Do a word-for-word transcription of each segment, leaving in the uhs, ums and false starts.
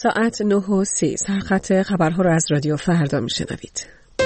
ساعت نه و سی سرخط خبرها را از رادیو فردا میشنوید.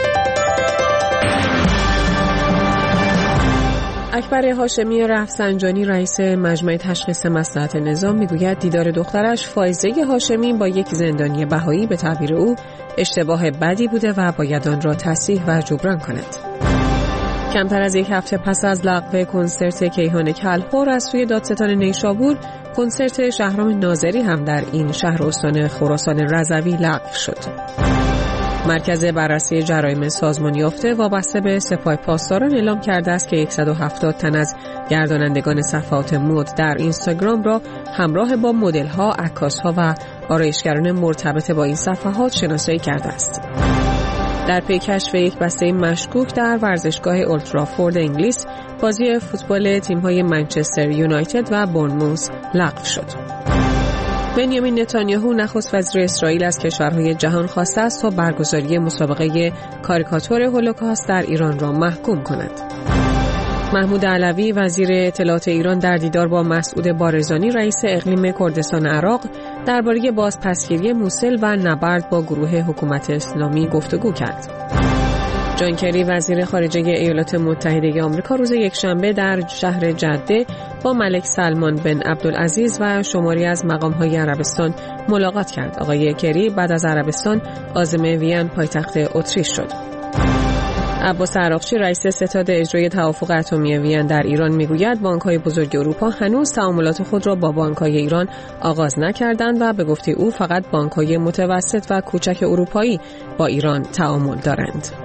اکبر هاشمی رفسنجانی رئیس مجمع تشخیص مصلحت نظام میگوید دیدار دخترش فائزه هاشمی با یک زندانی بهایی به تعبیر او اشتباه بدی بوده و باید آن را تصحیح و جبران کند. کمتر از یک هفته پس از لغو کنسرت کیهان کلهر از سوی دادستان نیشابور، کنسرت شهرام ناظری هم در این شهر استان خراسان رضوی لغو شد. مرکز بررسی جرایم سازمان یافته وابسته به سپاه پاسداران اعلام کرده است که صد و هفتاد تن از گردانندگان صفحات مد در اینستاگرام را همراه با مدل‌ها، عکاس‌ها و آرایشگران مرتبط با این صفحات شناسایی کرده است. در پی کشف یک بسته مشکوک در ورزشگاه اولترافورد انگلیس، بازی فوتبال تیم‌های منچستر یونایتد و بورنموث لغو شد. بنیامین نتانیاهو نخست وزیر اسرائیل از کشورهای جهان خواسته است تا برگزاری مسابقه کاریکاتور هولوکاست در ایران را محکوم کند. محمود علوی وزیر اطلاعات ایران در دیدار با مسعود بارزانی رئیس اقلیم کردستان عراق درباره بازپسگیری موصل و نبرد با گروه حکومت اسلامی گفتگو کرد. جان کری وزیر خارجه ایالات متحده آمریکا روز یکشنبه در شهر جده با ملک سلمان بن عبدالعزیز و شماری از مقام‌های عربستان ملاقات کرد. آقای کری بعد از عربستان عازم وین پایتخت اتریش شد. عباس عراقچی رئیس ستاد اجرایی توافق اتمی وین در ایران میگوید بانک‌های بزرگ اروپا هنوز تعاملات خود را با بانک‌های ایران آغاز نکردند و به گفته او فقط بانک‌های متوسط و کوچک اروپایی با ایران تعامل دارند.